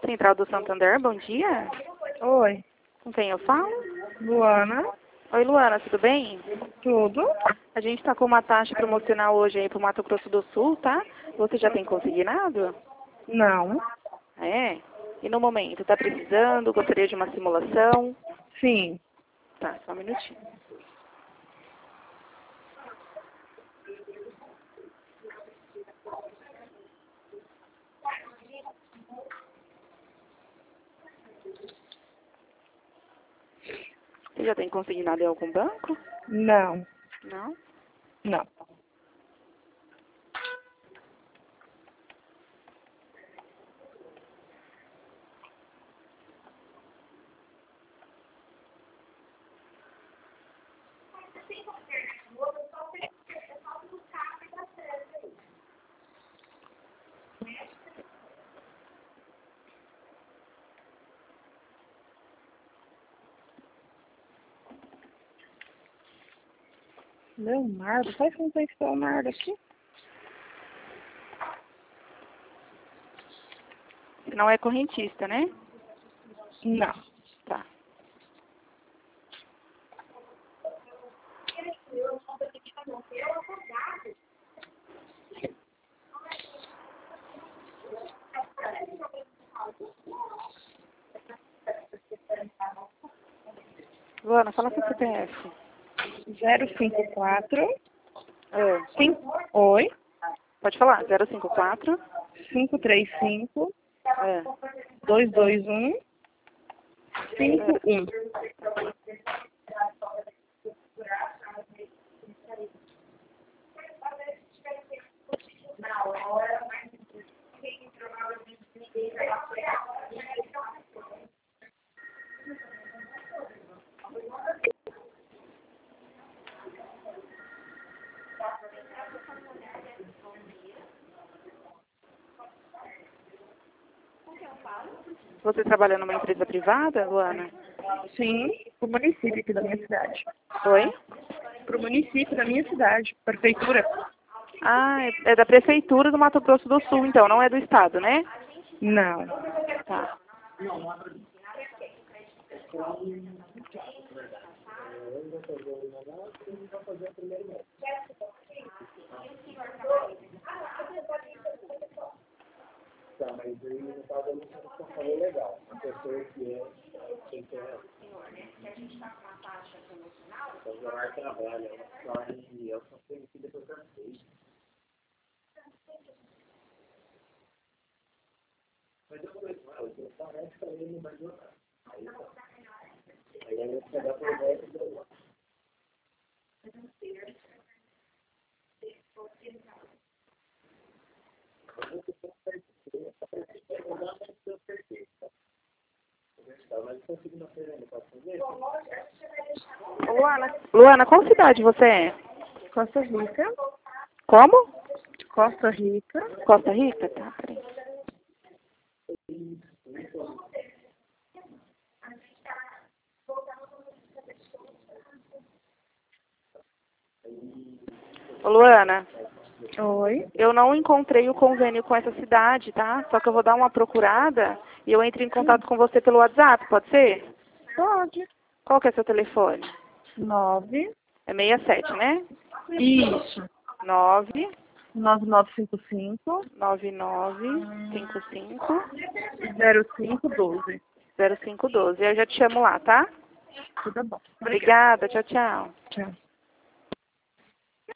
Central do Santander, bom dia. Oi, Com quem eu falo? Luana. Oi, Luana, tudo bem? Tudo? A gente está com uma taxa promocional hoje aí para o Mato Grosso do Sul, tá? Você já tem consignado? Não. É? E no momento, está precisando? Gostaria de uma simulação? Sim. Tá, só um minutinho. Você já tem consignado em algum banco? Não. Não? Não. Leonardo? Faz quanto tempo que tá o Leonardo aqui? Você não é correntista, né? Não. Tá. Luana, fala seu CPF. 054 É. Oi. Pode falar, 054 535 é. 221 51. Você trabalha numa empresa privada, Luana? Sim, pro município aqui da minha cidade. Oi? Pro município da minha cidade. Prefeitura. Ah, é da Prefeitura do Mato Grosso do Sul, então, não é do Estado, né? Não. Tá. Tá, mas aí no caso não está falando legal. A pessoa que é, quem quer. O horário trabalha, ela só tem que depois das 6. Mas eu falei com ela, que parece que ele não vai jogar. Aí ela vai pegar por volta do. Ô, Luana, qual cidade você é? Costa Rica. Como? Costa Rica. Costa Rica? Tá, peraí. Ô, Luana, Oi. eu não encontrei o convênio com essa cidade, tá? Só que eu vou dar uma procurada e eu entro em contato com você pelo WhatsApp, pode ser? Pode. Qual que é seu telefone? 9. É 67, né? Isso. 9 9955 9955 0512. 0512. Eu já te chamo lá, tá? Tudo bom. Obrigada, tchau, tchau. Tchau.